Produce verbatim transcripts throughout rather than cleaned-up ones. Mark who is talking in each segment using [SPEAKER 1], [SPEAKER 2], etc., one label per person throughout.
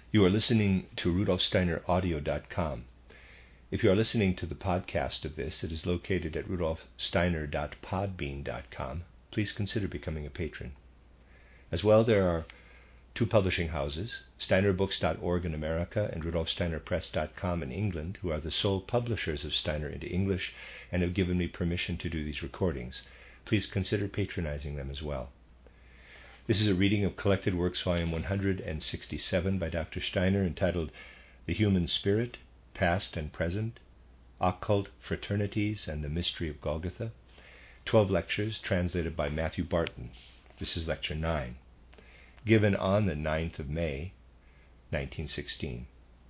[SPEAKER 1] You are listening to Rudolf Steiner Audio dot com. If you are listening to the podcast of this, it is located at Rudolf Steiner dot podbean dot com. Please consider becoming a patron. As well, there are two publishing houses, Steiner Books dot org in America and Rudolf Steiner Press dot com in England, who are the sole publishers of Steiner into English and have given me permission to do these recordings. Please consider patronizing them as well. This is a reading of Collected Works, Volume one hundred sixty-seven by Doctor Steiner, entitled The Human Spirit, Past and Present, Occult Fraternities and the Mystery of Golgotha. Twelve lectures translated by Matthew Barton. This is Lecture nine, given on the ninth of May, nineteen sixteen.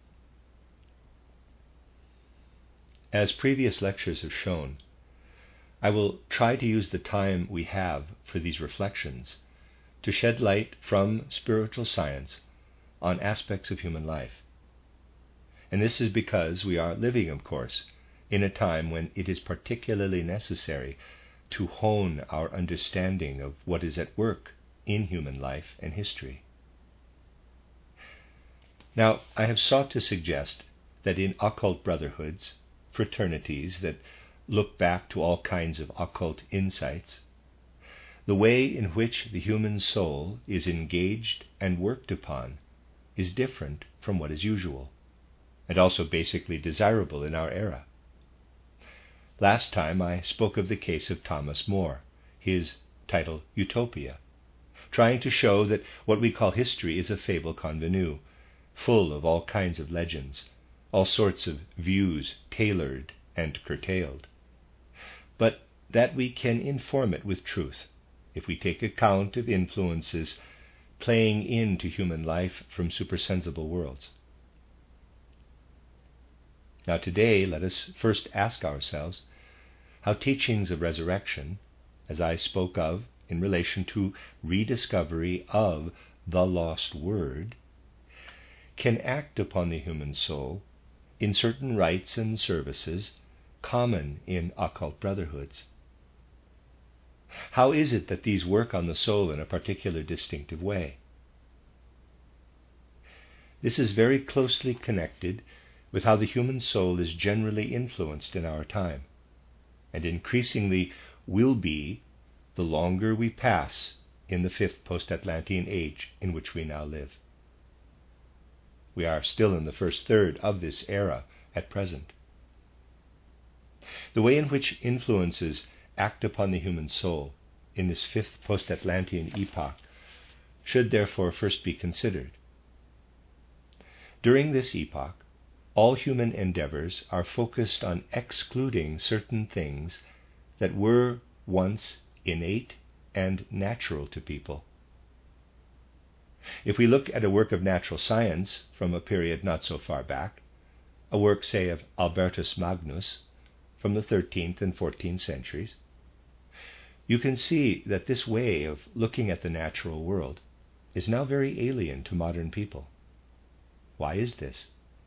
[SPEAKER 1] As previous lectures have shown, I will try to use the time we have for these reflections to shed light from spiritual science on aspects of human life. And this is because we are living, of course, in a time when it is particularly necessary to hone our understanding of what is at work in human life and history. Now, I have sought to suggest that in occult brotherhoods, fraternities that look back to all kinds of occult insights, the way in which the human soul is engaged and worked upon is different from what is usual, and also basically desirable in our era. Last time I spoke of the case of Thomas More, his title Utopia, trying to show that what we call history is a fable convenue, full of all kinds of legends, all sorts of views tailored and curtailed, but that we can inform it with truth if we take account of influences playing into human life from supersensible worlds. Now today, let us first ask ourselves how teachings of resurrection, as I spoke of in relation to rediscovery of the lost word, can act upon the human soul in certain rites and services common in occult brotherhoods. How is it that these work on the soul in a particular distinctive way? This is very closely connected with how the human soul is generally influenced in our time, and increasingly will be the longer we pass in the fifth post-Atlantean age in which we now live. We are still in the first third of this era at present. The way in which influences act upon the human soul in this fifth post-Atlantean epoch should therefore first be considered. During this epoch, all human endeavors are focused on excluding certain things that were once innate and natural to people. If we look at a work of natural science from a period not so far back, a work, say, of Albertus Magnus from the thirteenth and fourteenth centuries, you can see that this way of looking at the natural world is now very alien to modern people. Why is this?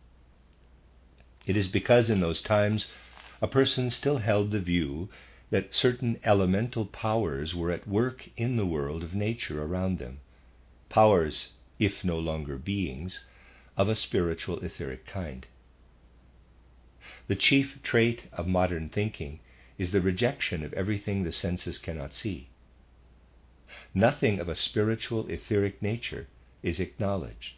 [SPEAKER 1] It is because in those times a person still held the view that certain elemental powers were at work in the world of nature around them, powers, if no longer beings, of a spiritual etheric kind. The chief trait of modern thinking is the rejection of everything the senses cannot see. Nothing of a spiritual etheric nature is acknowledged.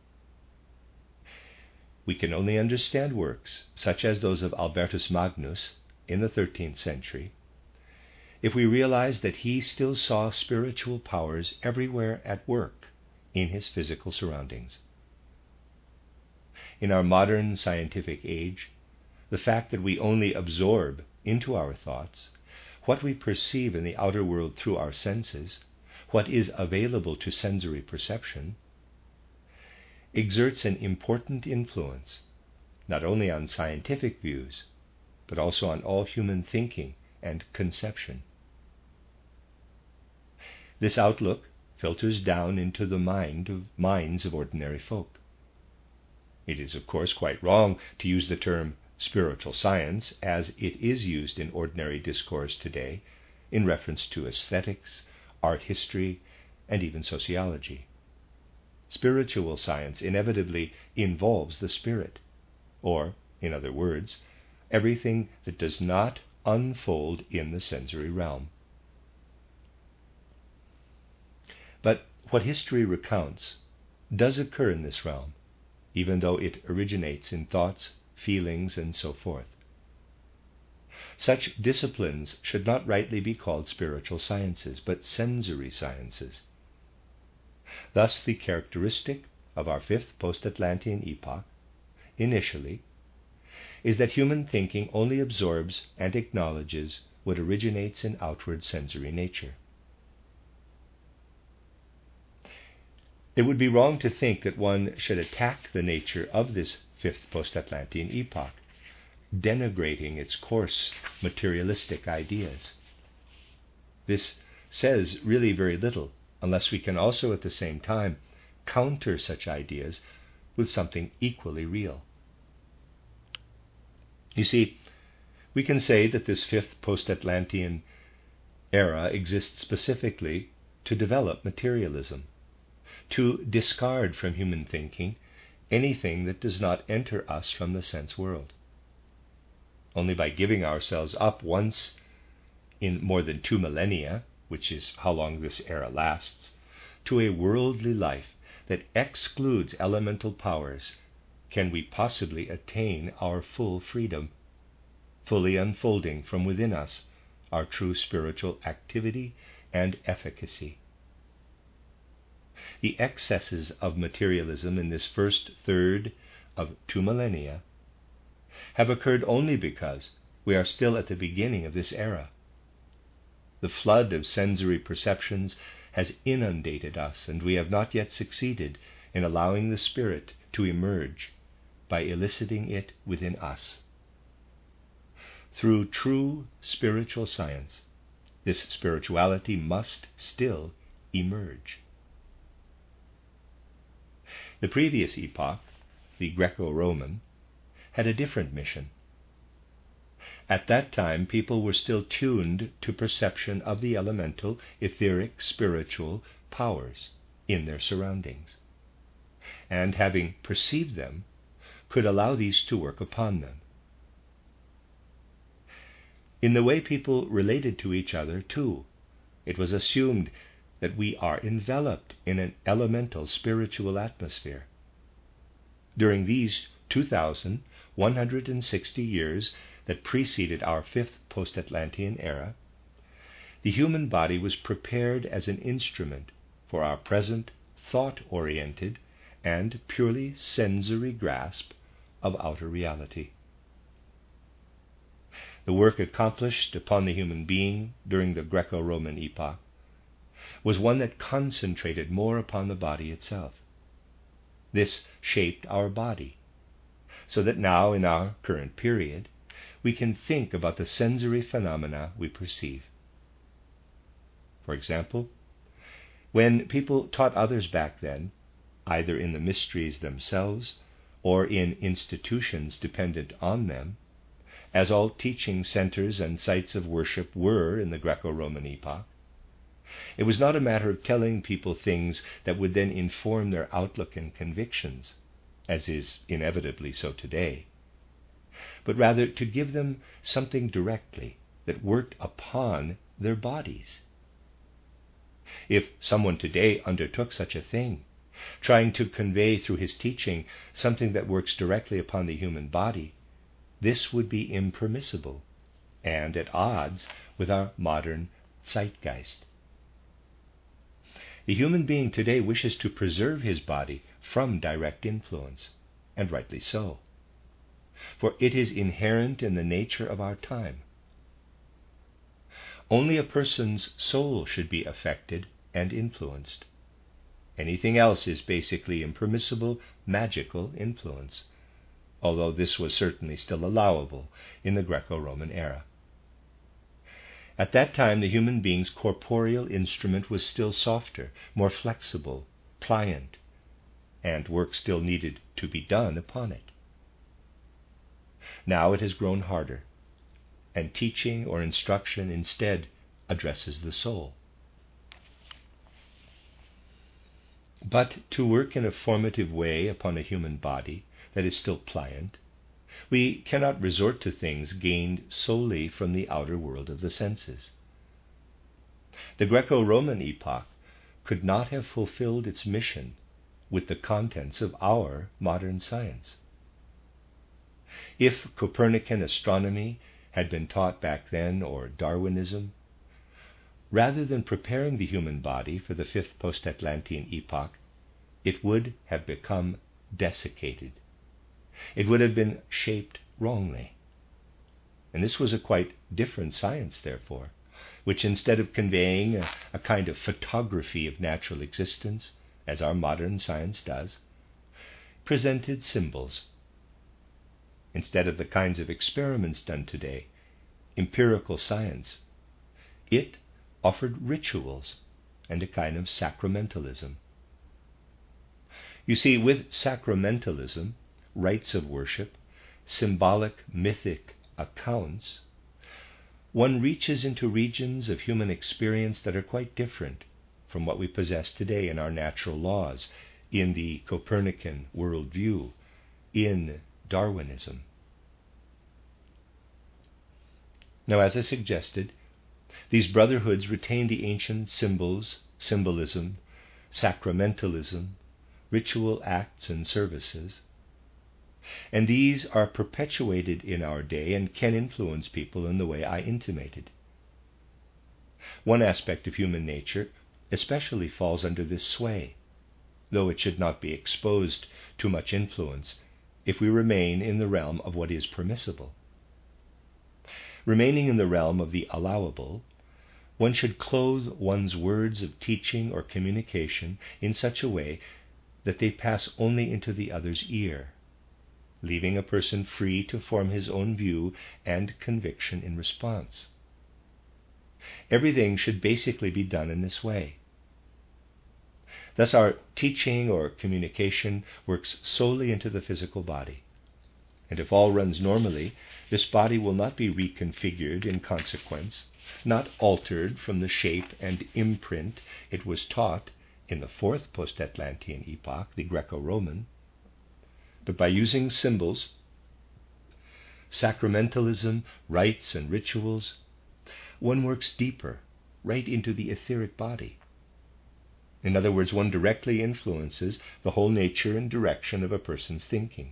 [SPEAKER 1] We can only understand works such as those of Albertus Magnus in the thirteenth century if we realize that he still saw spiritual powers everywhere at work in his physical surroundings. In our modern scientific age, the fact that we only absorb into our thoughts what we perceive in the outer world through our senses, what is available to sensory perception, exerts an important influence not only on scientific views, but also on all human thinking and conception. This outlook filters down into the mind of minds of ordinary folk. It is, of course, quite wrong to use the term spiritual science as it is used in ordinary discourse today in reference to aesthetics, art history, and even sociology. spiritual science inevitably involves the spirit, or, in other words, everything that does not unfold in the sensory realm. But what history recounts does occur in this realm, even though it originates in thoughts, feelings, and so forth. Such disciplines should not rightly be called spiritual sciences, but sensory sciences. Thus, the characteristic of our fifth post-Atlantean epoch, initially, is that human thinking only absorbs and acknowledges what originates in outward sensory nature. It would be wrong to think that one should attack the nature of this fifth post-Atlantean epoch, denigrating its coarse materialistic ideas. This says really very little, unless we can also at the same time counter such ideas with something equally real. You see, we can say that this fifth post-Atlantean era exists specifically to develop materialism, to discard from human thinking anything that does not enter us from the sense world. Only by giving ourselves up once in more than two millennia, which is how long this era lasts, to a worldly life that excludes elemental powers, can we possibly attain our full freedom, fully unfolding from within us our true spiritual activity and efficacy. The excesses of materialism in this first third of two millennia have occurred only because we are still at the beginning of this era. The flood of sensory perceptions has inundated us, and we have not yet succeeded in allowing the spirit to emerge by eliciting it within us. Through true spiritual science, this spirituality must still emerge. The previous epoch, the Greco-Roman, had a different mission. At that time, people were still tuned to perception of the elemental, etheric, spiritual powers in their surroundings, and having perceived them, could allow these to work upon them. In the way people related to each other, too, it was assumed that we are enveloped in an elemental spiritual atmosphere. During these two thousand one hundred sixty years that preceded our fifth post-Atlantean era, the human body was prepared as an instrument for our present thought-oriented and purely sensory grasp of outer reality. The work accomplished upon the human being during the Greco-Roman epoch was one that concentrated more upon the body itself. This shaped our body, so that now, in our current period, we can think about the sensory phenomena we perceive. For example, when people taught others back then, either in the mysteries themselves or in institutions dependent on them, as all teaching centers and sites of worship were in the Greco-Roman epoch, it was not a matter of telling people things that would then inform their outlook and convictions, as is inevitably so today, but rather to give them something directly that worked upon their bodies. If someone today undertook such a thing, trying to convey through his teaching something that works directly upon the human body, this would be impermissible and at odds with our modern zeitgeist. The human being today wishes to preserve his body from direct influence, and rightly so, for it is inherent in the nature of our time. Only a person's soul should be affected and influenced. Anything else is basically impermissible, magical influence, although this was certainly still allowable in the Greco-Roman era. At that time, the human being's corporeal instrument was still softer, more flexible, pliant, and work still needed to be done upon it. Now it has grown harder, and teaching or instruction instead addresses the soul. But to work in a formative way upon a human body that is still pliant, we cannot resort to things gained solely from the outer world of the senses. The Greco-Roman epoch could not have fulfilled its mission with the contents of our modern science. If Copernican astronomy had been taught back then, or Darwinism, rather than preparing the human body for the fifth post-Atlantean epoch, it would have become desiccated. It would have been shaped wrongly. And this was a quite different science, therefore, which instead of conveying a, a kind of photography of natural existence, as our modern science does, presented symbols. Instead of the kinds of experiments done today, empirical science, it offered rituals and a kind of sacramentalism. You see, with sacramentalism, rites of worship, symbolic, mythic accounts, one reaches into regions of human experience that are quite different from what we possess today in our natural laws, in the Copernican worldview, in Darwinism. Now, as I suggested, these brotherhoods retain the ancient symbols, symbolism, sacramentalism, ritual acts and services, and these are perpetuated in our day and can influence people in the way I intimated. One aspect of human nature especially falls under this sway, though it should not be exposed to much influence if we remain in the realm of what is permissible. Remaining in the realm of the allowable, one should clothe one's words of teaching or communication in such a way that they pass only into the other's ear, leaving a person free to form his own view and conviction in response. Everything should basically be done in this way. Thus our teaching or communication works solely into the physical body. And if all runs normally, this body will not be reconfigured in consequence, not altered from the shape and imprint it was taught in the fourth post-Atlantean epoch, the Greco-Roman, but by using symbols, sacramentalism, rites and rituals, one works deeper, right into the etheric body. In other words, one directly influences the whole nature and direction of a person's thinking.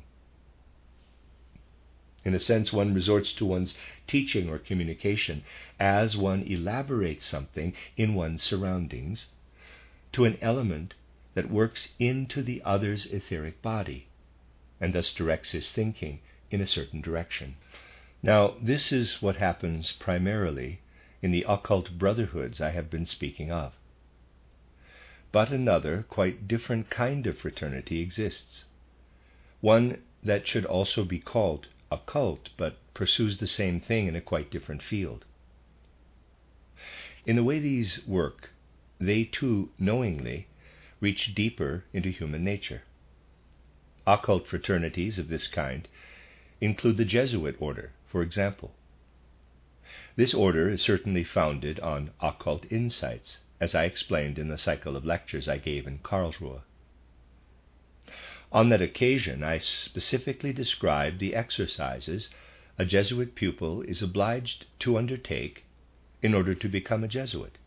[SPEAKER 1] In a sense, one resorts to one's teaching or communication as one elaborates something in one's surroundings to an element that works into the other's etheric body, and thus directs his thinking in a certain direction. Now, this is what happens primarily in the occult brotherhoods I have been speaking of. But another, quite different kind of fraternity exists, one that should also be called occult, but pursues the same thing in a quite different field. In the way these work, they too knowingly reach deeper into human nature. Occult fraternities of this kind include the Jesuit order, for example. This order is certainly founded on occult insights, as I explained in the cycle of lectures I gave in Karlsruhe. On that occasion, I specifically described the exercises a Jesuit pupil is obliged to undertake in order to become a Jesuit.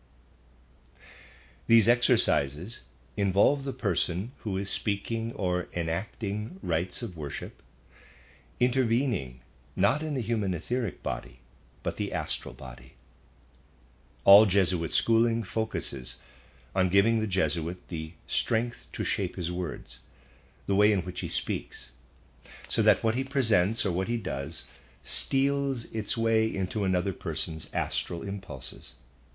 [SPEAKER 1] These exercises involve the person who is speaking or enacting rites of worship, intervening not in the human etheric body, but the astral body. All Jesuit schooling focuses on giving the Jesuit the strength to shape his words, the way in which he speaks, so that what he presents or what he does steals its way into another person's astral impulses.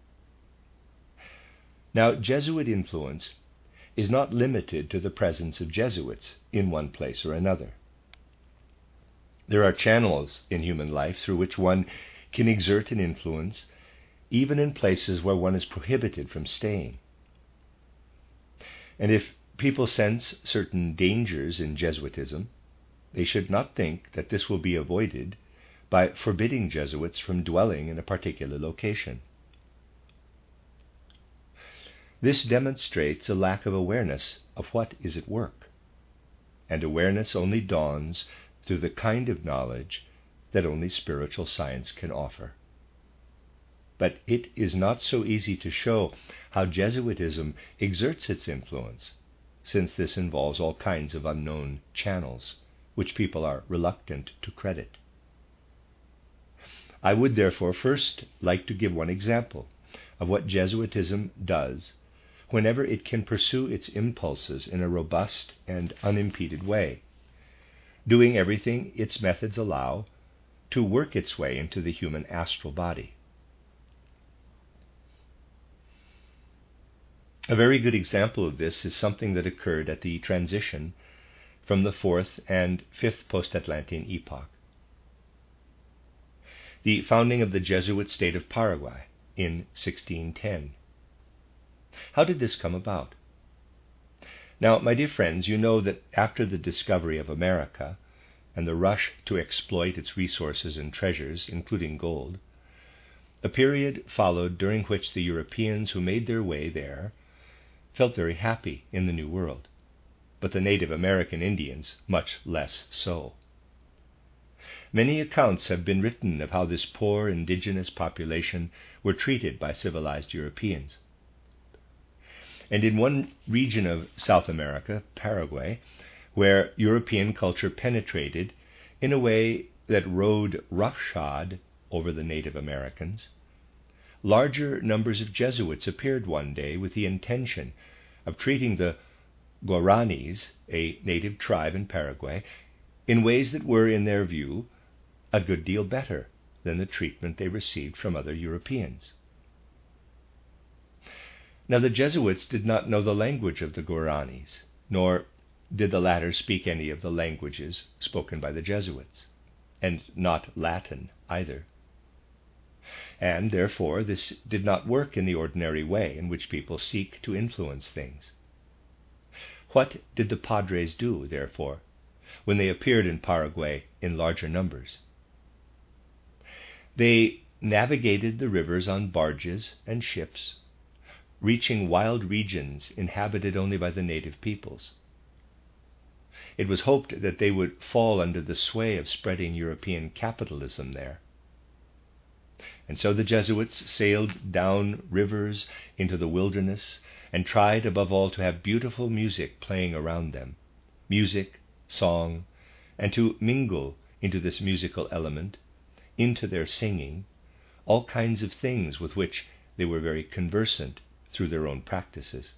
[SPEAKER 1] Now, Jesuit influence is not limited to the presence of Jesuits in one place or another. There are channels in human life through which one can exert an influence, even in places where one is prohibited from staying. And if people sense certain dangers in Jesuitism, they should not think that this will be avoided by forbidding Jesuits from dwelling in a particular location. This demonstrates a lack of awareness of what is at work, and awareness only dawns through the kind of knowledge that only spiritual science can offer. But it is not so easy to show how Jesuitism exerts its influence, since this involves all kinds of unknown channels, which people are reluctant to credit. I would therefore first like to give one example of what Jesuitism does whenever it can pursue its impulses in a robust and unimpeded way, doing everything its methods allow to work its way into the human astral body. A very good example of this is something that occurred at the transition from the fourth and fifth post-Atlantean epoch, the founding of the Jesuit state of Paraguay in sixteen ten. How did this come about? Now, my dear friends, you know that after the discovery of America and the rush to exploit its resources and treasures, including gold, a period followed during which the Europeans who made their way there felt very happy in the New World, but the Native American Indians much less so. Many accounts have been written of how this poor indigenous population were treated by civilized Europeans. And in one region of South America, Paraguay, where European culture penetrated in a way that rode roughshod over the Native Americans, larger numbers of Jesuits appeared one day with the intention of treating the Guaranis, a native tribe in Paraguay, in ways that were, in their view, a good deal better than the treatment they received from other Europeans. Now, the Jesuits did not know the language of the Guaranis, nor did the latter speak any of the languages spoken by the Jesuits, and not Latin either. And therefore this did not work in the ordinary way in which people seek to influence things. What did the padres do, therefore, when they appeared in Paraguay in larger numbers? They navigated the rivers on barges and ships, reaching wild regions inhabited only by the native peoples. It was hoped that they would fall under the sway of spreading European capitalism there. And so the Jesuits sailed down rivers into the wilderness and tried above all to have beautiful music playing around them, music, song, and to mingle into this musical element, into their singing, all kinds of things with which they were very conversant through their own practices.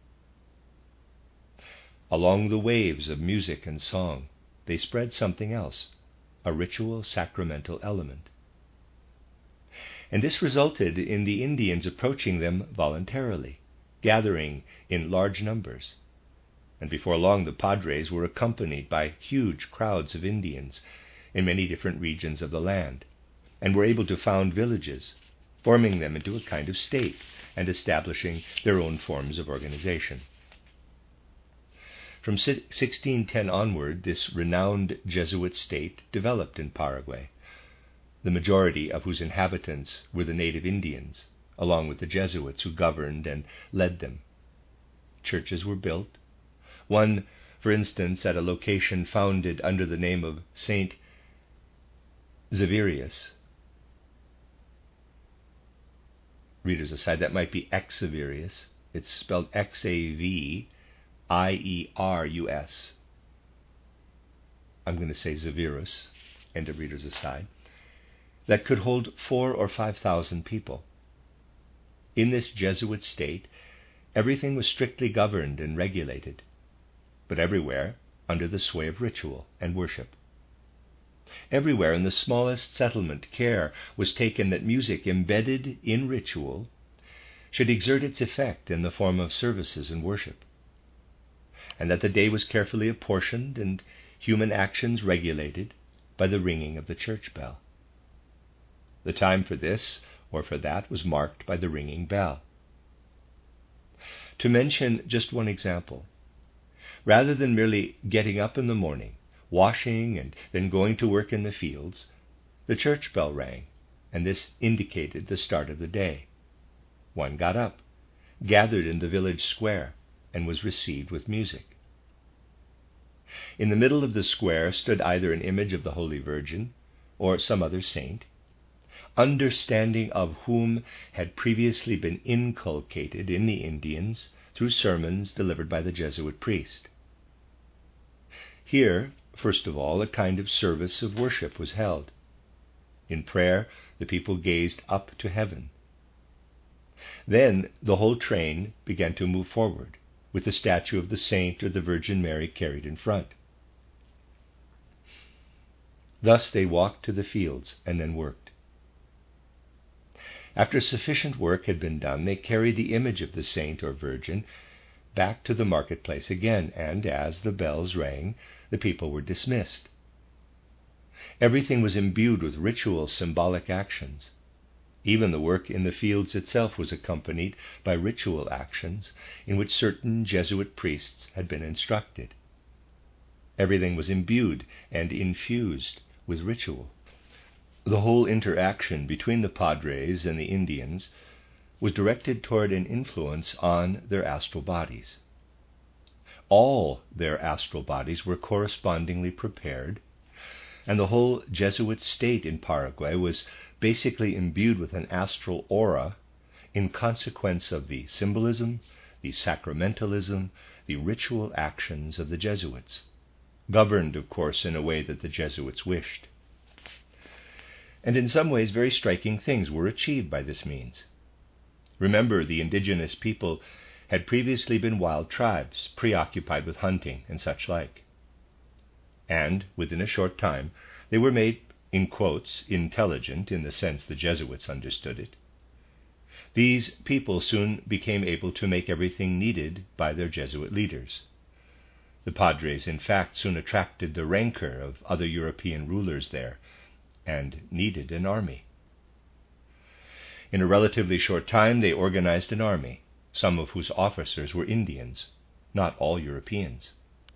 [SPEAKER 1] Along the waves of music and song, they spread something else, a ritual sacramental element. And this resulted in the Indians approaching them voluntarily, gathering in large numbers. And before long the padres were accompanied by huge crowds of Indians in many different regions of the land, and were able to found villages, forming them into a kind of state and establishing their own forms of organization. From sixteen ten onward, this renowned Jesuit state developed in Paraguay, the majority of whose inhabitants were the native Indians, along with the Jesuits who governed and led them. Churches were built, one, for instance, at a location founded under the name of Saint Xaverius. Readers aside, that might be Xaverius. It's spelled X A V I E R U S. I'm going to say Xaverius, end of readers aside. That could hold four or five thousand people. In this Jesuit state, everything was strictly governed and regulated, but everywhere under the sway of ritual and worship. Everywhere in the smallest settlement, care was taken that music embedded in ritual should exert its effect in the form of services and worship, and that the day was carefully apportioned and human actions regulated by the ringing of the church bell. The time for this or for that was marked by the ringing bell. To mention just one example, rather than merely getting up in the morning, washing, and then going to work in the fields, the church bell rang, and this indicated the start of the day. One got up, gathered in the village square and was received with music. In the middle of the square stood either an image of the Holy Virgin or some other saint, understanding of whom had previously been inculcated in the Indians through sermons delivered by the Jesuit priest. Here, first of all, a kind of service of worship was held. In prayer, the people gazed up to heaven. Then the whole train began to move forward, with the statue of the saint or the Virgin Mary carried in front. Thus they walked to the fields and then worked. After sufficient work had been done, they carried the image of the saint or Virgin back to the marketplace again, and as the bells rang, the people were dismissed. Everything was imbued with ritual symbolic actions. Even the work in the fields itself was accompanied by ritual actions in which certain Jesuit priests had been instructed. Everything was imbued and infused with ritual. The whole interaction between the Padres and the Indians was directed toward an influence on their astral bodies. All their astral bodies were correspondingly prepared, and the whole Jesuit state in Paraguay was basically imbued with an astral aura in consequence of the symbolism, the sacramentalism, the ritual actions of the Jesuits, governed, of course, in a way that the Jesuits wished. And in some ways, very striking things were achieved by this means. Remember, the indigenous people had previously been wild tribes, preoccupied with hunting and such like. And within a short time, they were made, in quotes, intelligent in the sense the Jesuits understood it. These people soon became able to make everything needed by their Jesuit leaders. The Padres, in fact, soon attracted the rancor of other European rulers there, and needed an army. In a relatively short time, they organized an army, some of whose officers were Indians, not all Europeans.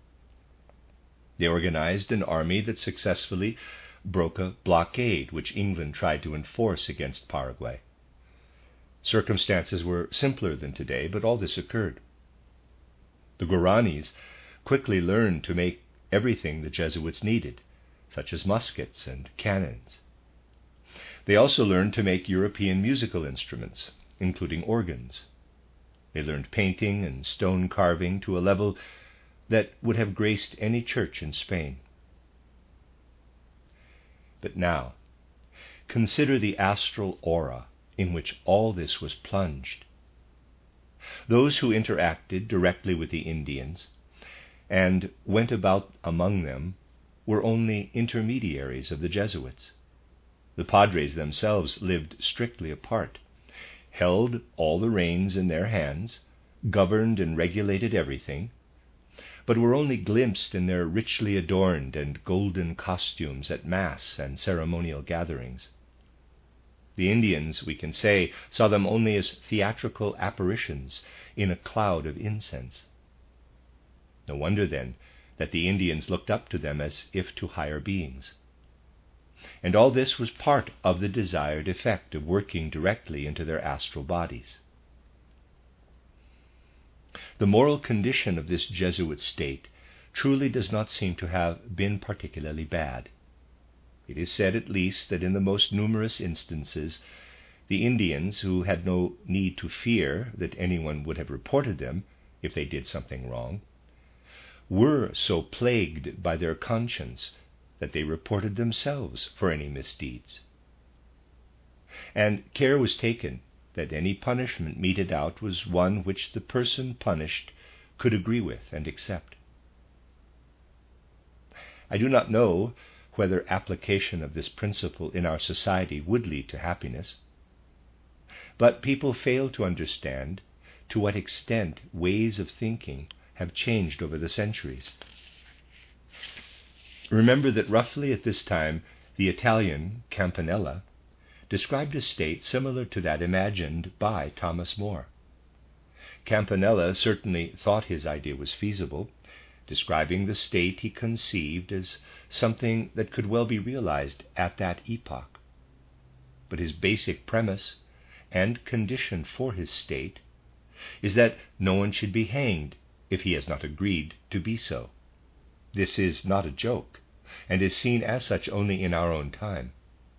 [SPEAKER 1] They organized an army that successfully broke a blockade which England tried to enforce against Paraguay. Circumstances were simpler than today, but all this occurred. The Guaranis quickly learned to make everything the Jesuits needed, such as muskets and cannons. They also learned to make European musical instruments, including organs. They learned painting and stone carving to a level that would have graced any church in Spain. But now, consider the astral aura in which all this was plunged. Those who interacted directly with the Indians and went about among them were only intermediaries of the Jesuits. The Padres themselves lived strictly apart, held all the reins in their hands, governed and regulated everything, but were only glimpsed in their richly adorned and golden costumes at Mass and ceremonial gatherings. The Indians, we can say, saw them only as theatrical apparitions in a cloud of incense. No wonder, then, that the Indians looked up to them as if to higher beings. And all this was part of the desired effect of working directly into their astral bodies. The moral condition of this Jesuit state truly does not seem to have been particularly bad. It is said, at least, that in the most numerous instances, the Indians, who had no need to fear that anyone would have reported them if they did something wrong, were so plagued by their conscience that they reported themselves for any misdeeds. And care was taken that any punishment meted out was one which the person punished could agree with and accept. I do not know whether application of this principle in our society would lead to happiness, but people fail to understand to what extent ways of thinking have changed over the centuries. Remember that roughly at this time, the Italian Campanella described a state similar to that imagined by Thomas More. Campanella certainly thought his idea was feasible, describing the state he conceived as something that could well be realized at that epoch. But his basic premise and condition for his state is that no one should be hanged if he has not agreed to be so. This is not a joke, and is seen as such only in our own time.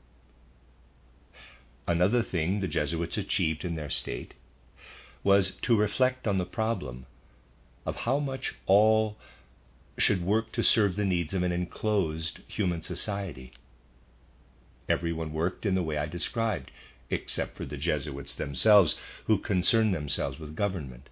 [SPEAKER 1] Another thing the Jesuits achieved in their state was to reflect on the problem of how much all should work to serve the needs of an enclosed human society. Everyone worked in the way I described, except for the Jesuits themselves, who concerned themselves with government.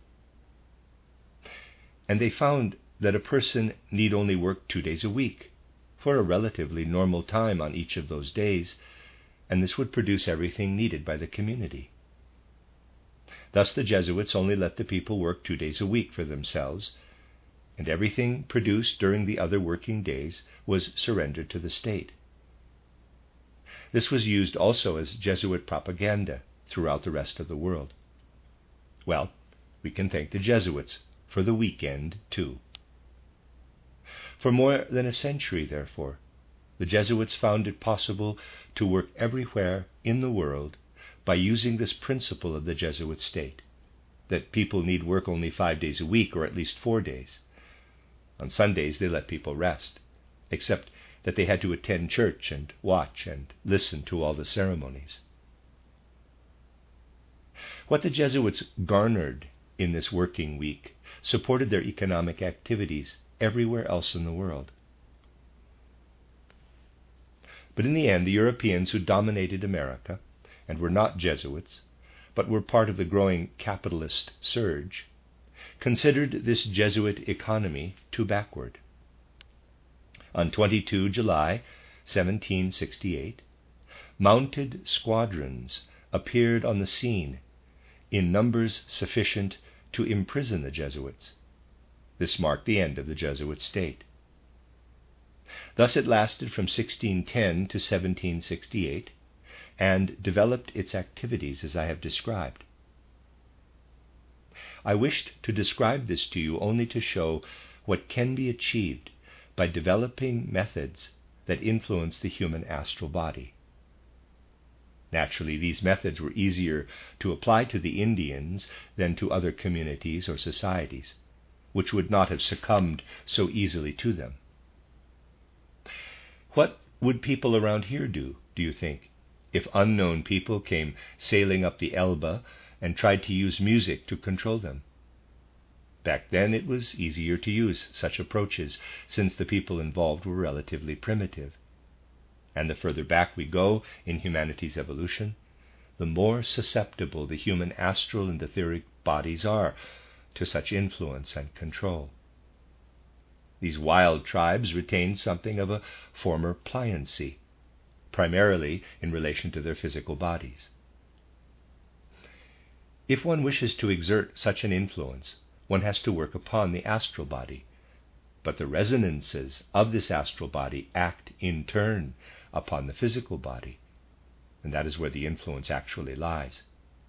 [SPEAKER 1] And they found that a person need only work two days a week for a relatively normal time on each of those days, and this would produce everything needed by the community. Thus the Jesuits only let the people work two days a week for themselves, and everything produced during the other working days was surrendered to the state. This was used also as Jesuit propaganda throughout the rest of the world. Well, we can thank the Jesuits for the weekend too. For more than a century, therefore, the Jesuits found it possible to work everywhere in the world by using this principle of the Jesuit state, that people need work only five days a week, or at least four days. On Sundays they let people rest, except that they had to attend church and watch and listen to all the ceremonies. What the Jesuits garnered in this working week supported their economic activities everywhere else in the world. But in the end, the Europeans who dominated America, and were not Jesuits, but were part of the growing capitalist surge, considered this Jesuit economy too backward. On the twenty-second of July, seventeen sixty-eight, mounted squadrons appeared on the scene in numbers sufficient to imprison the Jesuits. This marked the end of the Jesuit state. Thus it lasted from sixteen ten to seventeen sixty-eight, and developed its activities as I have described. I wished to describe this to you only to show what can be achieved by developing methods that influence the human astral body. Naturally, these methods were easier to apply to the Indians than to other communities or societies, which would not have succumbed so easily to them. What would people around here do, do you think, if unknown people came sailing up the Elbe and tried to use music to control them? Back then it was easier to use such approaches, since the people involved were relatively primitive. And the further back we go in humanity's evolution, the more susceptible the human astral and etheric bodies are to such influence and control. These wild tribes retained something of a former pliancy, primarily in relation to their physical bodies. If one wishes to exert such an influence, one has to work upon the astral body, but the resonances of this astral body act in turn upon the physical body, and that is where the influence actually lies.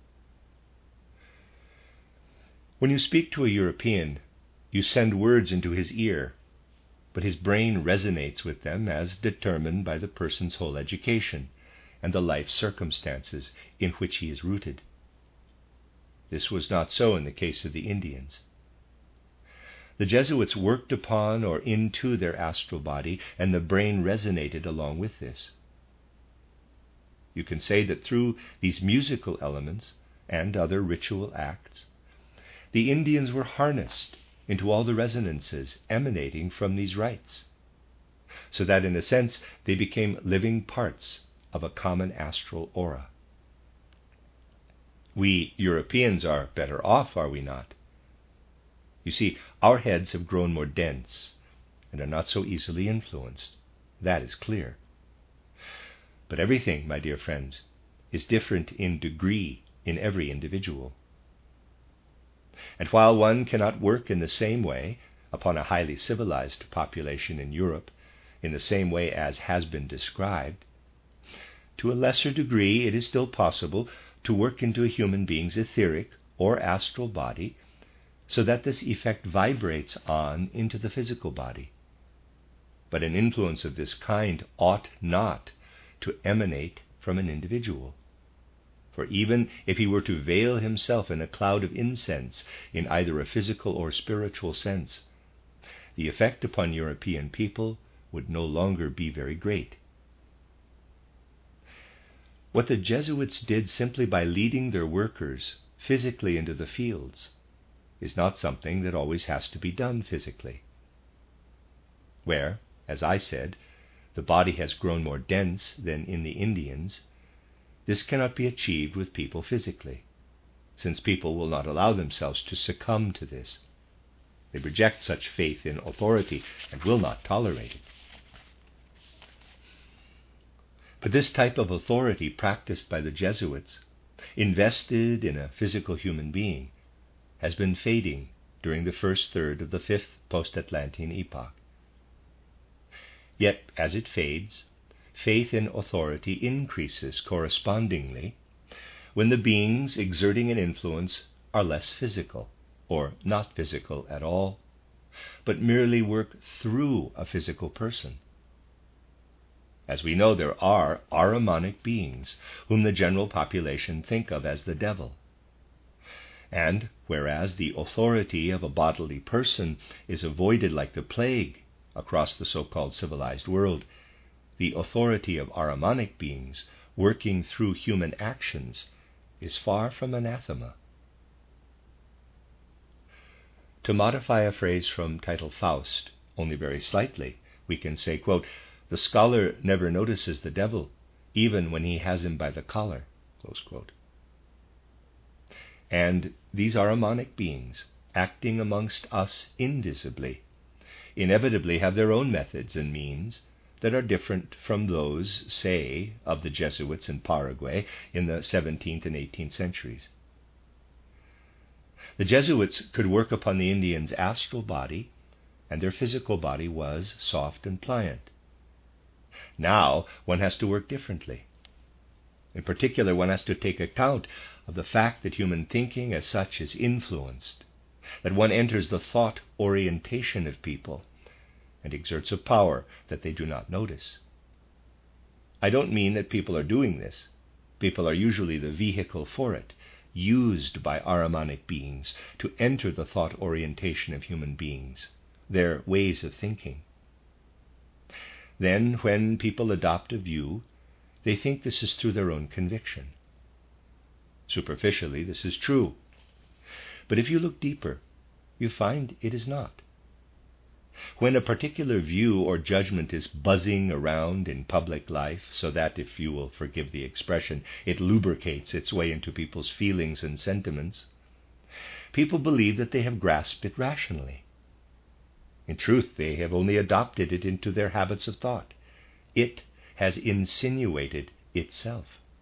[SPEAKER 1] When you speak to a European, you send words into his ear, but his brain resonates with them as determined by the person's whole education and the life circumstances in which he is rooted. This was not so in the case of the Indians. The Jesuits worked upon or into their astral body, and the brain resonated along with this. You can say that through these musical elements and other ritual acts, the Indians were harnessed into all the resonances emanating from these rites, so that in a sense they became living parts of a common astral aura. We Europeans are better off, are we not? You see, our heads have grown more dense and are not so easily influenced. That is clear. But everything, my dear friends, is different in degree in every individual. And while one cannot work in the same way upon a highly civilized population in Europe, in the same way as has been described, to a lesser degree it is still possible to work into a human being's etheric or astral body, so that this effect vibrates on into the physical body. But an influence of this kind ought not to emanate from an individual, For even if he were to veil himself in a cloud of incense in either a physical or spiritual sense, the effect upon European people would no longer be very great. What the Jesuits did simply by leading their workers physically into the fields is not something that always has to be done physically. Where, as I said, the body has grown more dense than in the Indians, this cannot be achieved with people physically, since people will not allow themselves to succumb to this. They reject such faith in authority and will not tolerate it. But this type of authority practiced by the Jesuits, invested in a physical human being, has been fading during the first third of the fifth post-Atlantean epoch. Yet, as it fades, faith in authority increases correspondingly when the beings exerting an influence are less physical, or not physical at all, but merely work through a physical person. As we know, there are Ahrimanic beings whom the general population think of as the devil. And whereas the authority of a bodily person is avoided like the plague across the so-called civilized world, the authority of Ahrimanic beings working through human actions is far from anathema. To modify a phrase from Title Faust only very slightly, we can say, quote, "The scholar never notices the devil, even when he has him by the collar," close quote. And these Ahrimanic beings, acting amongst us invisibly, inevitably have their own methods and means that are different from those, say, of the Jesuits in Paraguay in the seventeenth and eighteenth centuries. The Jesuits could work upon the Indians' astral body, and their physical body was soft and pliant. Now one has to work differently. In particular, one has to take account of the fact that human thinking as such is influenced, that one enters the thought orientation of people and exerts a power that they do not notice. I don't mean that people are doing this. People are usually the vehicle for it, used by Ahrimanic beings to enter the thought orientation of human beings, their ways of thinking. Then, when people adopt a view, they think this is through their own conviction. Superficially, this is true. But if you look deeper, you find it is not. When a particular view or judgment is buzzing around in public life, so that, if you will forgive the expression, it lubricates its way into people's feelings and sentiments, people believe that they have grasped it rationally. In truth, they have only adopted it into their habits of thought. It has insinuated itself.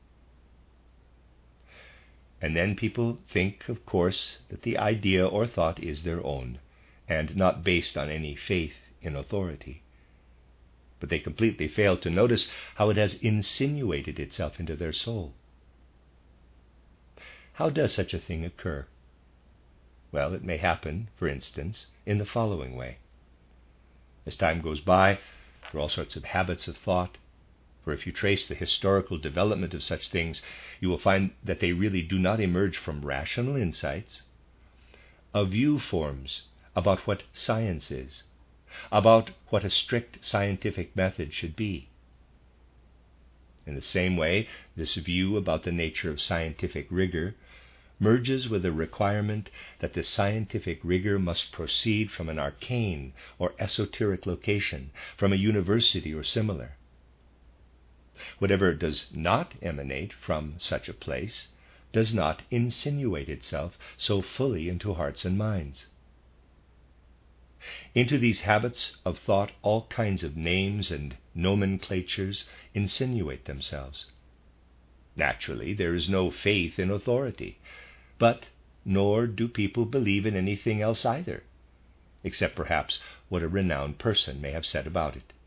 [SPEAKER 1] And then people think, of course, that the idea or thought is their own, and not based on any faith in authority. But they completely fail to notice how it has insinuated itself into their soul. How does such a thing occur? Well, it may happen, for instance, in the following way. As time goes by, there are all sorts of habits of thought, for if you trace the historical development of such things, you will find that they really do not emerge from rational insights. A view forms about what science is, about what a strict scientific method should be. In the same way, this view about the nature of scientific rigor merges with a requirement that the scientific rigor must proceed from an arcane or esoteric location, from a university or similar. Whatever does not emanate from such a place does not insinuate itself so fully into hearts and minds. Into these habits of thought all kinds of names and nomenclatures insinuate themselves. Naturally, there is no faith in authority, but nor do people believe in anything else either, except perhaps what a renowned person may have said about it.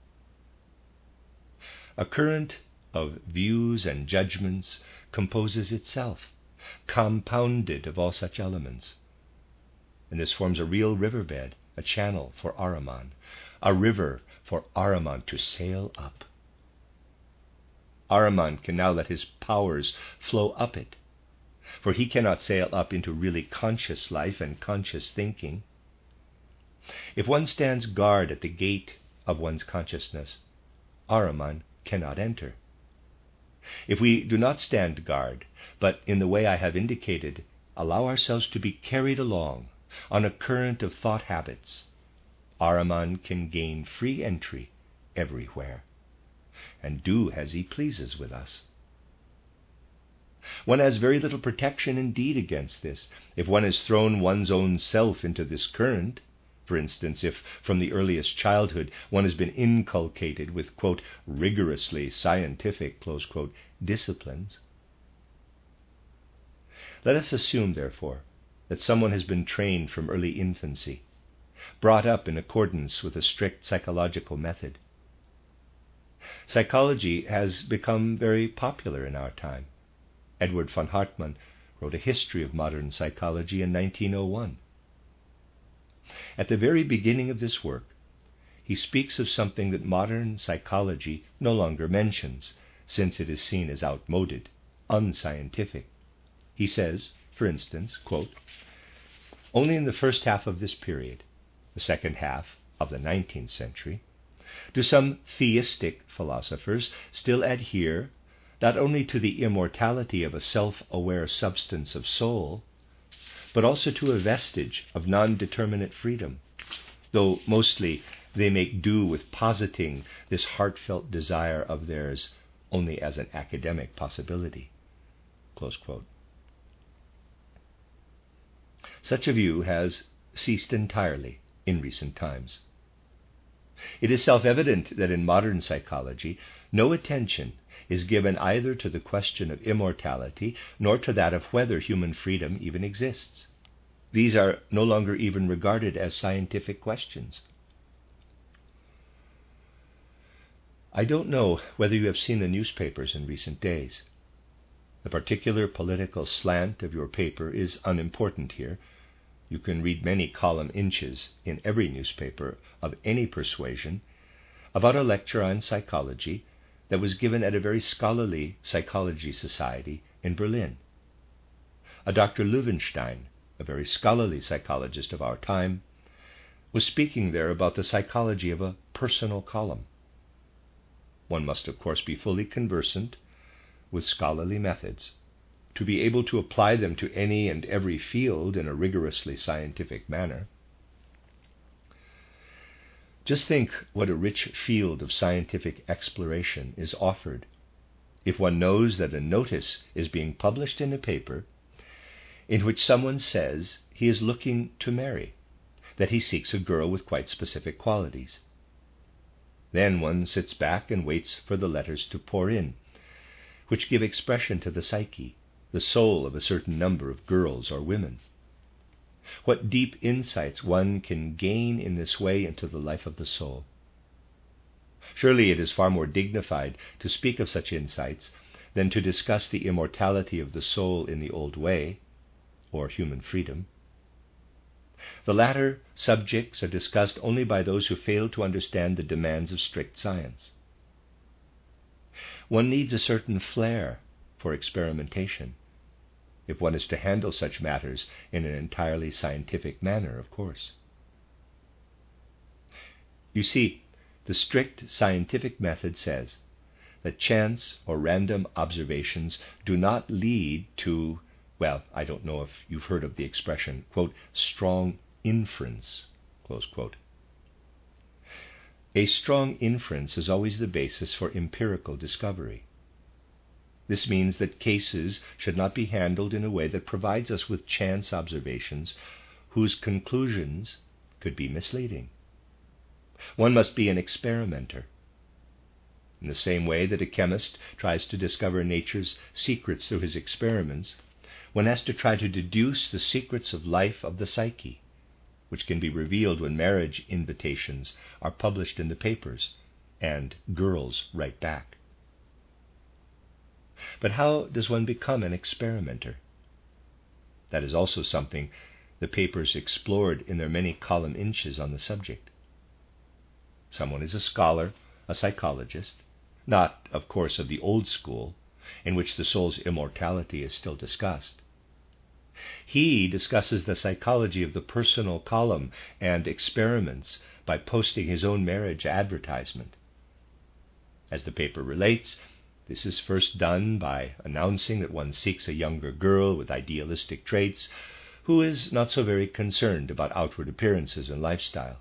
[SPEAKER 1] A current of views and judgments composes itself, compounded of all such elements, and this forms a real riverbed, a channel for Ahriman, a river for Ahriman to sail up. Ahriman can now let his powers flow up it for he cannot sail up into really conscious life and conscious thinking. If one stands guard at the gate of one's consciousness, Ahriman cannot enter. If we do not stand guard, but in the way I have indicated, allow ourselves to be carried along on a current of thought habits, Ahriman can gain free entry everywhere, and do as he pleases with us. One has very little protection indeed against this. If one has thrown one's own self into this current, for instance, if from the earliest childhood one has been inculcated with, quote, rigorously scientific, close quote, disciplines. Let us assume, therefore, that someone has been trained from early infancy, brought up in accordance with a strict psychological method. Psychology has become very popular in our time. Edward von Hartmann wrote a history of modern psychology in nineteen oh one. At the very beginning of this work, he speaks of something that modern psychology no longer mentions, since it is seen as outmoded, unscientific. He says, for instance, quote, only in the first half of this period, the second half of the nineteenth century, do some theistic philosophers still adhere not only to the immortality of a self-aware substance of soul, but also to a vestige of non-determinate freedom, though mostly they make do with positing this heartfelt desire of theirs only as an academic possibility. Close quote. Such a view has ceased entirely in recent times. It is self-evident that in modern psychology, no attention is given either to the question of immortality nor to that of whether human freedom even exists. These are no longer even regarded as scientific questions. I don't know whether you have seen the newspapers in recent days. The particular political slant of your paper is unimportant here. You can read many column inches in every newspaper of any persuasion about a lecture on psychology that was given at a very scholarly psychology society in Berlin. A Doctor Löwenstein, a very scholarly psychologist of our time, was speaking there about the psychology of a personal column. One must, of course, be fully conversant with scholarly methods to be able to apply them to any and every field in a rigorously scientific manner. Just think what a rich field of scientific exploration is offered if one knows that a notice is being published in a paper in which someone says he is looking to marry, that he seeks a girl with quite specific qualities. Then one sits back and waits for the letters to pour in, which give expression to the psyche, the soul of a certain number of girls or women. What deep insights one can gain in this way into the life of the soul. Surely it is far more dignified to speak of such insights than to discuss the immortality of the soul in the old way, or human freedom. The latter subjects are discussed only by those who fail to understand the demands of strict science. One needs a certain flair for experimentation, if one is to handle such matters in an entirely scientific manner, of course. You see, the strict scientific method says that chance or random observations do not lead to, well, I don't know if you've heard of the expression, quote, strong inference, close quote. A strong inference is always the basis for empirical discovery. This means that cases should not be handled in a way that provides us with chance observations whose conclusions could be misleading. One must be an experimenter. In the same way that a chemist tries to discover nature's secrets through his experiments, one has to try to deduce the secrets of life of the psyche, which can be revealed when marriage invitations are published in the papers and girls write back. But how does one become an experimenter? That is also something the papers explored in their many column inches on the subject. Someone is a scholar, a psychologist, not, of course, of the old school, in which the soul's immortality is still discussed. He discusses the psychology of the personal column and experiments by posting his own marriage advertisement. As the paper relates, this is first done by announcing that one seeks a younger girl with idealistic traits who is not so very concerned about outward appearances and lifestyle.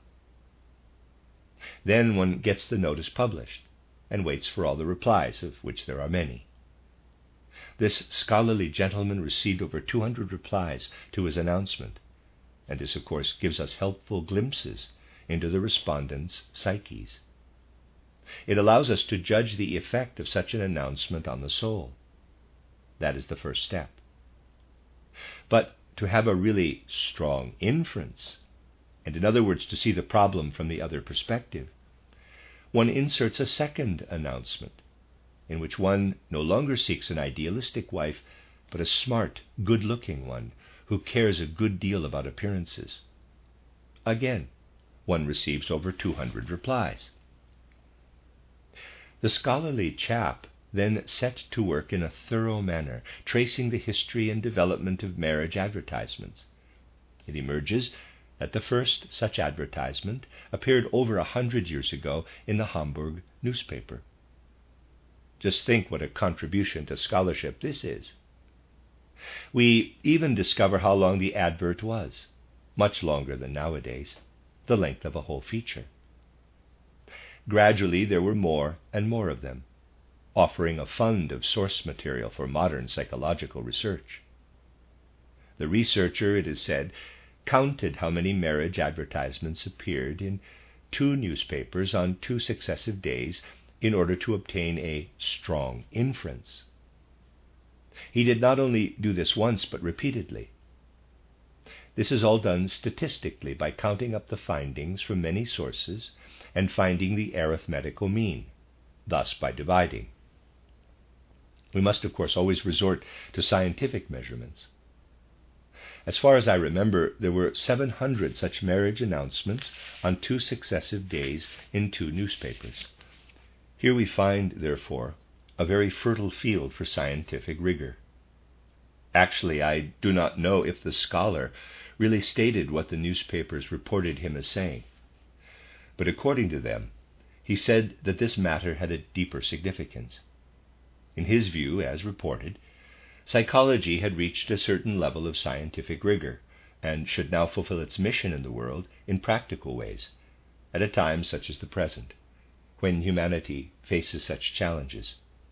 [SPEAKER 1] Then one gets the notice published and waits for all the replies, of which there are many. This scholarly gentleman received over two hundred replies to his announcement, and this, of course, gives us helpful glimpses into the respondents' psyches. It allows us to judge the effect of such an announcement on the soul. That is the first step. But to have a really strong inference, and in other words, to see the problem from the other perspective, one inserts a second announcement, in which one no longer seeks an idealistic wife, but a smart, good-looking one who cares a good deal about appearances. Again, one receives over two hundred replies. The scholarly chap then set to work in a thorough manner, tracing the history and development of marriage advertisements. It emerges that the first such advertisement appeared over a hundred years ago in the Hamburg newspaper. Just think what a contribution to scholarship this is. We even discover how long the advert was, much longer than nowadays, the length of a whole feature. Gradually there were more and more of them, offering a fund of source material for modern psychological research. The researcher, it is said, counted how many marriage advertisements appeared in two newspapers on two successive days in order to obtain a strong inference. He did not only do this once, but repeatedly. This is all done statistically by counting up the findings from many sources and finding the arithmetical mean, thus by dividing. We must, of course, always resort to scientific measurements. As far as I remember, there were seven hundred such marriage announcements on two successive days in two newspapers. Here we find, therefore, a very fertile field for scientific rigor. Actually, I do not know if the scholar really stated what the newspapers reported him as saying, but according to them, he said that this matter had a deeper significance. In his view, as reported, psychology had reached a certain level of scientific rigor and should now fulfill its mission in the world in practical ways, at a time such as the present, when humanity faces such challenges.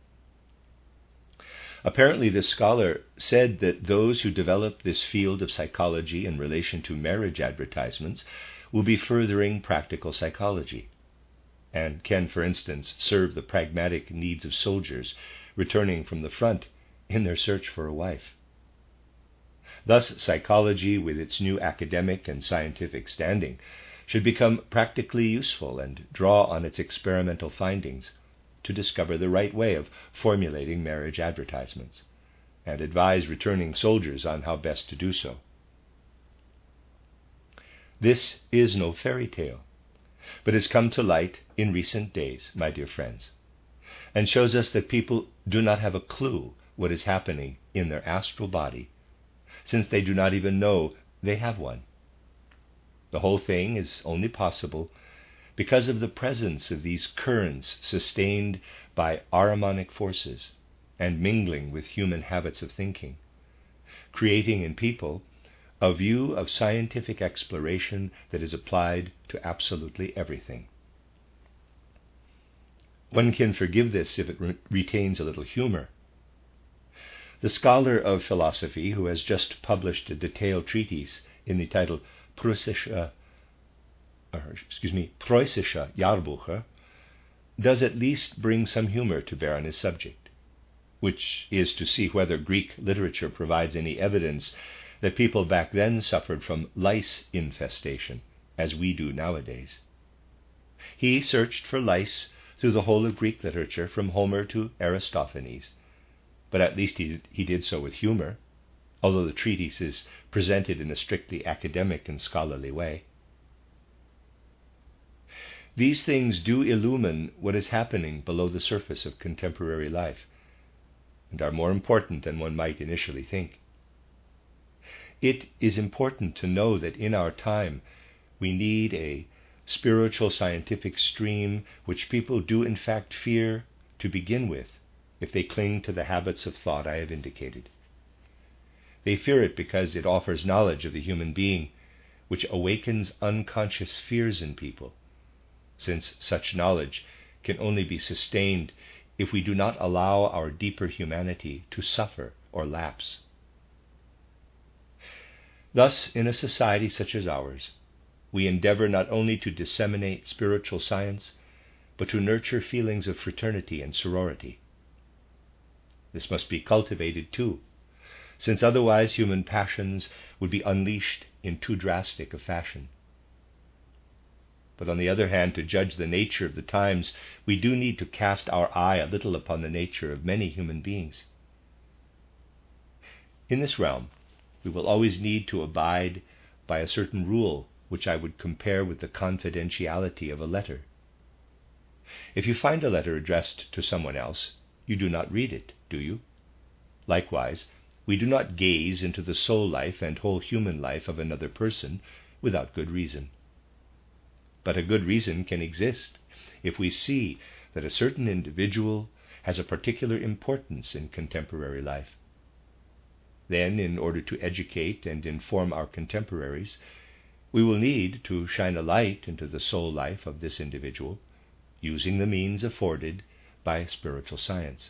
[SPEAKER 1] Apparently, this scholar said that those who develop this field of psychology in relation to marriage advertisements will be furthering practical psychology, and can, for instance, serve the pragmatic needs of soldiers returning from the front in their search for a wife. Thus, psychology, with its new academic and scientific standing, should become practically useful and draw on its experimental findings to discover the right way of formulating marriage advertisements, and advise returning soldiers on how best to do so. This is no fairy tale, but has come to light in recent days, my dear friends, and shows us that people do not have a clue what is happening in their astral body, since they do not even know they have one. The whole thing is only possible because of the presence of these currents sustained by harmonic forces and mingling with human habits of thinking, creating in people a view of scientific exploration that is applied to absolutely everything. One can forgive this if it re- retains a little humor. The scholar of philosophy, who has just published a detailed treatise in the title Preußische, or, excuse me, Preußische Jahrbucher, does at least bring some humor to bear on his subject, which is to see whether Greek literature provides any evidence that people back then suffered from lice infestation, as we do nowadays. He searched for lice through the whole of Greek literature, from Homer to Aristophanes, but at least he, he did so with humor, although the treatise is presented in a strictly academic and scholarly way. These things do illumine what is happening below the surface of contemporary life, and are more important than one might initially think. It is important to know that in our time we need a spiritual scientific stream which people do in fact fear to begin with if they cling to the habits of thought I have indicated. They fear it because it offers knowledge of the human being which awakens unconscious fears in people, since such knowledge can only be sustained if we do not allow our deeper humanity to suffer or lapse. Thus, in a society such as ours, we endeavor not only to disseminate spiritual science, but to nurture feelings of fraternity and sorority. This must be cultivated too, since otherwise human passions would be unleashed in too drastic a fashion. But on the other hand, to judge the nature of the times, we do need to cast our eye a little upon the nature of many human beings. In this realm, we will always need to abide by a certain rule which I would compare with the confidentiality of a letter. If you find a letter addressed to someone else, you do not read it, do you? Likewise, we do not gaze into the soul life and whole human life of another person without good reason. But a good reason can exist if we see that a certain individual has a particular importance in contemporary life. Then, in order to educate and inform our contemporaries, we will need to shine a light into the soul life of this individual, using the means afforded by spiritual science.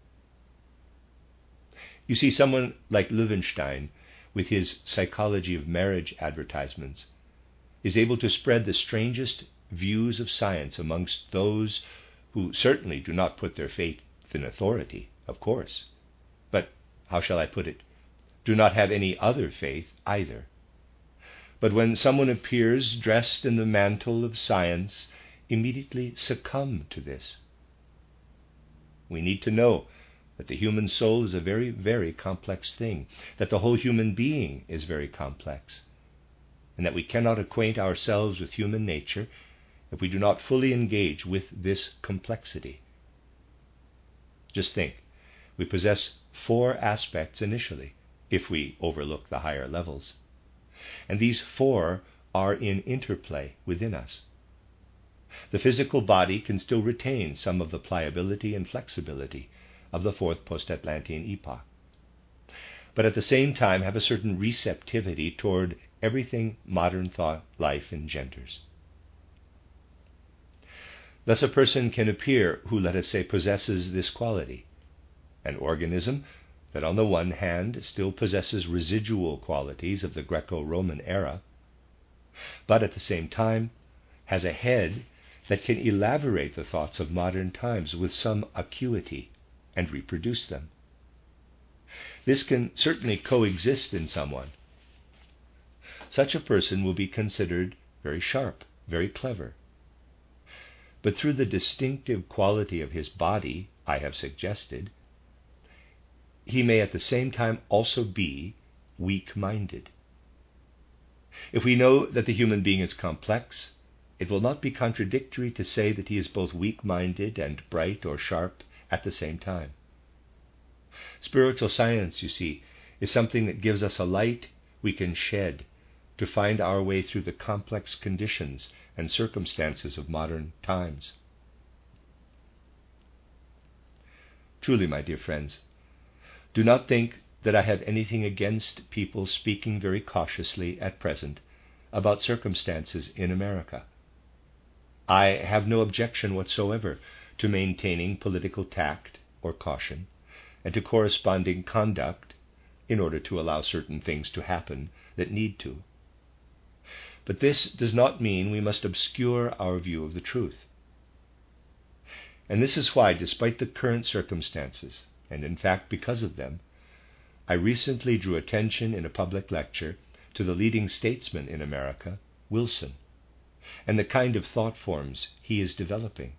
[SPEAKER 1] You see, someone like Löwenstein, with his psychology of marriage advertisements, is able to spread the strangest views of science amongst those who certainly do not put their faith in authority, of course, but, how shall I put it, do not have any other faith either. But when someone appears dressed in the mantle of science, immediately succumb to this. We need to know that the human soul is a very, very complex thing, that the whole human being is very complex, and that we cannot acquaint ourselves with human nature if we do not fully engage with this complexity. Just think, we possess four aspects initially, if we overlook the higher levels, and these four are in interplay within us. The physical body can still retain some of the pliability and flexibility of the fourth post-Atlantean epoch, but at the same time have a certain receptivity toward everything modern thought life engenders. Thus a person can appear who, let us say, possesses this quality, an organism that on the one hand still possesses residual qualities of the Greco-Roman era, but at the same time has a head that can elaborate the thoughts of modern times with some acuity and reproduce them. This can certainly coexist in someone. Such a person will be considered very sharp, very clever. But through the distinctive quality of his body I have suggested, he may at the same time also be weak-minded. If we know that the human being is complex, it will not be contradictory to say that he is both weak-minded and bright or sharp at the same time. Spiritual science, you see, is something that gives us a light we can shed to find our way through the complex conditions and circumstances of modern times. Truly, my dear friends, do not think that I have anything against people speaking very cautiously at present about circumstances in America. I have no objection whatsoever to maintaining political tact or caution, and to corresponding conduct in order to allow certain things to happen that need to. But this does not mean we must obscure our view of the truth. And this is why, despite the current circumstances, and in fact because of them, I recently drew attention in a public lecture to the leading statesman in America, Wilson, and the kind of thought forms he is developing.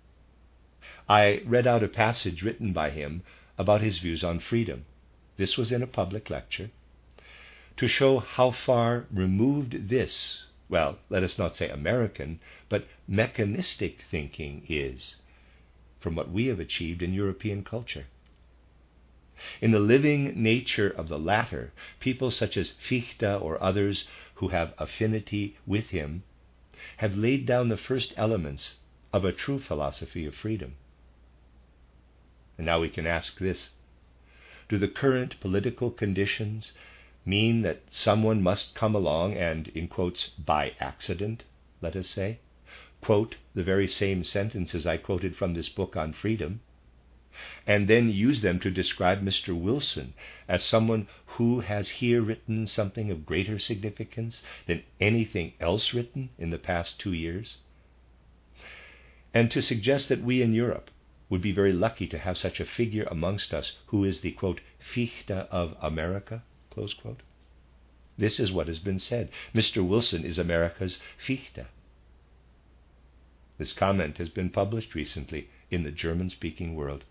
[SPEAKER 1] I read out a passage written by him about his views on freedom. This was in a public lecture, to show how far removed this, well, let us not say American, but mechanistic thinking is from what we have achieved in European culture. In the living nature of the latter, people such as Fichte or others who have affinity with him have laid down the first elements of a true philosophy of freedom. And now we can ask this: do the current political conditions mean that someone must come along and, in quotes, by accident, let us say, quote the very same sentences I quoted from this book on freedom, and then use them to describe Mister Wilson as someone who has here written something of greater significance than anything else written in the past two years? And to suggest that we in Europe would be very lucky to have such a figure amongst us who is the, quote, Fichte of America, close quote. This is what has been said. Mister Wilson is America's Fichte. This comment has been published recently in the German-speaking world.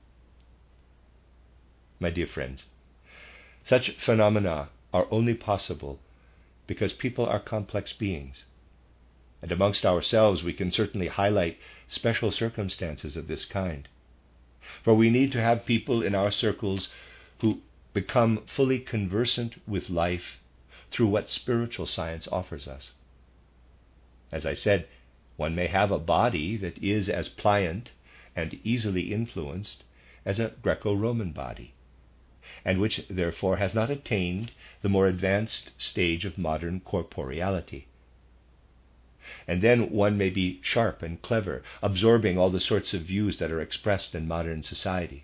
[SPEAKER 1] My dear friends, such phenomena are only possible because people are complex beings. And amongst ourselves we can certainly highlight special circumstances of this kind. For we need to have people in our circles who become fully conversant with life through what spiritual science offers us. As I said, one may have a body that is as pliant and easily influenced as a Greco-Roman body, and which therefore has not attained the more advanced stage of modern corporeality. And then one may be sharp and clever, absorbing all the sorts of views that are expressed in modern society.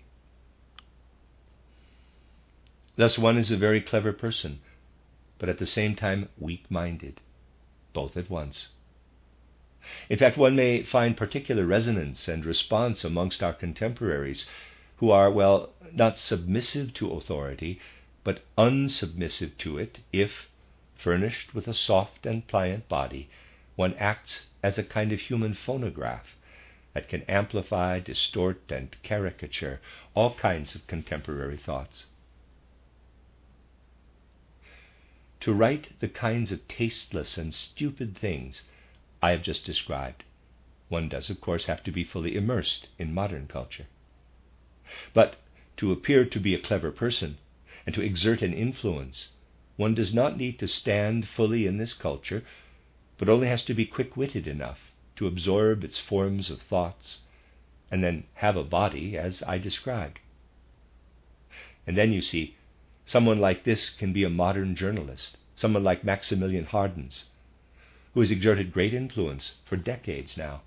[SPEAKER 1] Thus one is a very clever person, but at the same time weak-minded, both at once. In fact, one may find particular resonance and response amongst our contemporaries who are, well, not submissive to authority, but unsubmissive to it if, furnished with a soft and pliant body, one acts as a kind of human phonograph that can amplify, distort, and caricature all kinds of contemporary thoughts. To write the kinds of tasteless and stupid things I have just described, one does, of course, have to be fully immersed in modern culture. But to appear to be a clever person and to exert an influence, one does not need to stand fully in this culture, but only has to be quick-witted enough to absorb its forms of thoughts and then have a body as I described. And then, you see, someone like this can be a modern journalist, someone like Maximilian Hardens, who has exerted great influence for decades now.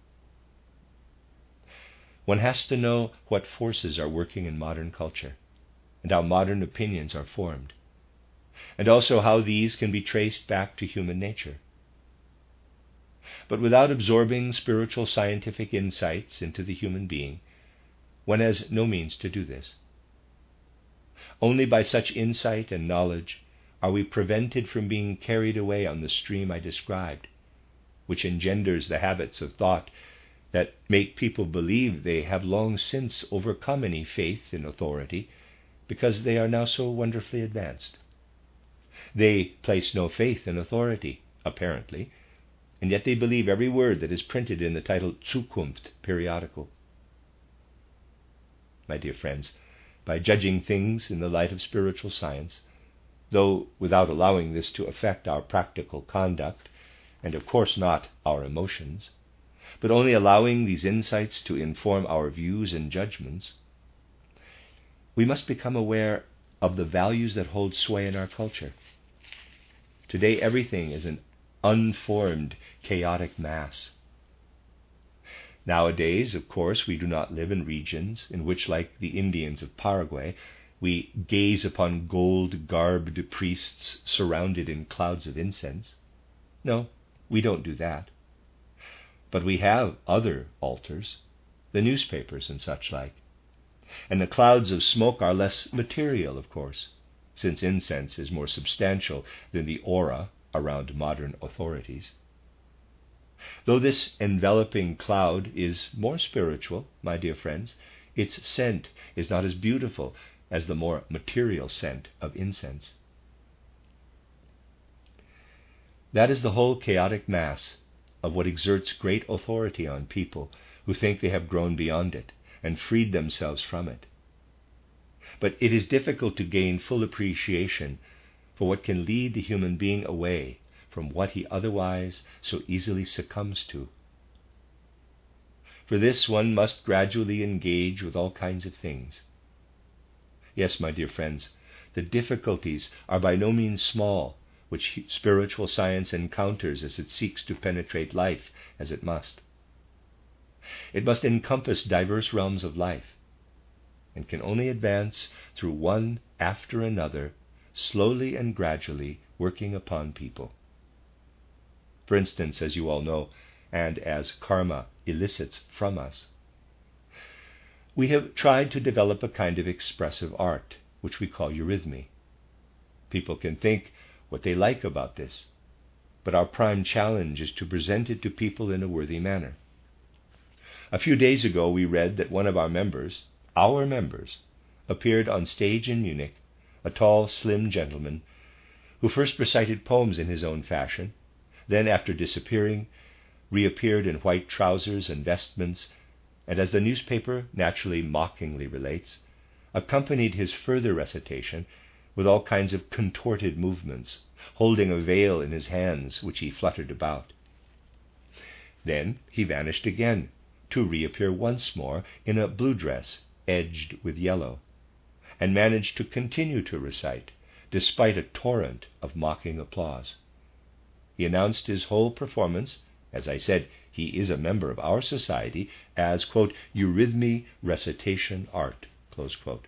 [SPEAKER 1] One has to know what forces are working in modern culture and how modern opinions are formed, and also how these can be traced back to human nature. But without absorbing spiritual scientific insights into the human being, one has no means to do this. Only by such insight and knowledge are we prevented from being carried away on the stream I described, which engenders the habits of thought that make people believe they have long since overcome any faith in authority because they are now so wonderfully advanced. They place no faith in authority, apparently, and yet they believe every word that is printed in the title Zukunft periodical. My dear friends, by judging things in the light of spiritual science, though without allowing this to affect our practical conduct, and of course not our emotions, but only allowing these insights to inform our views and judgments, we must become aware of the values that hold sway in our culture. Today everything is an unformed, chaotic mass. Nowadays, of course, we do not live in regions in which, like the Indians of Paraguay, we gaze upon gold-garbed priests surrounded in clouds of incense. No, we don't do that. But we have other altars, the newspapers and such like. And the clouds of smoke are less material, of course, since incense is more substantial than the aura around modern authorities. Though this enveloping cloud is more spiritual, my dear friends, its scent is not as beautiful as the more material scent of incense. That is the whole chaotic mass of what exerts great authority on people who think they have grown beyond it and freed themselves from it. But it is difficult to gain full appreciation for what can lead the human being away from what he otherwise so easily succumbs to. For this, one must gradually engage with all kinds of things. Yes, my dear friends, the difficulties are by no means small which spiritual science encounters as it seeks to penetrate life as it must. It must encompass diverse realms of life, and can only advance through one after another, slowly and gradually working upon people. For instance, as you all know, and as karma elicits from us, we have tried to develop a kind of expressive art, which we call eurythmy. People can think what they like about this, but our prime challenge is to present it to people in a worthy manner. A few days ago we read that one of our members, our members, appeared on stage in Munich, a tall, slim gentleman, who first recited poems in his own fashion, then, after disappearing, reappeared in white trousers and vestments, and, as the newspaper naturally mockingly relates, accompanied his further recitation with all kinds of contorted movements, holding a veil in his hands which he fluttered about. Then he vanished again, to reappear once more in a blue dress edged with yellow, and managed to continue to recite, despite a torrent of mocking applause. He announced his whole performance, as I said, he is a member of our society, as, quote, eurythmy recitation art, close quote.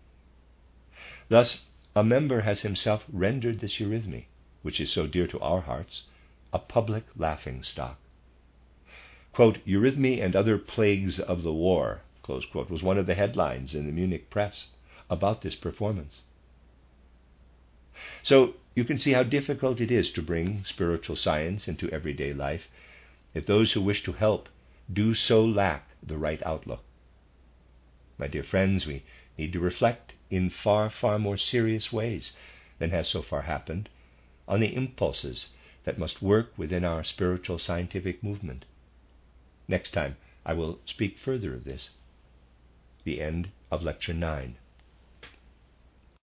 [SPEAKER 1] Thus, a member has himself rendered this eurythmy, which is so dear to our hearts, a public laughing stock. Quote, eurythmy and other plagues of the war, close quote, was one of the headlines in the Munich press about this performance. So you can see how difficult it is to bring spiritual science into everyday life if those who wish to help do so lack the right outlook. My dear friends, we need to reflect in far, far more serious ways than has so far happened on the impulses that must work within our spiritual scientific movement. Next time I will speak further of this. The end of Lecture nine.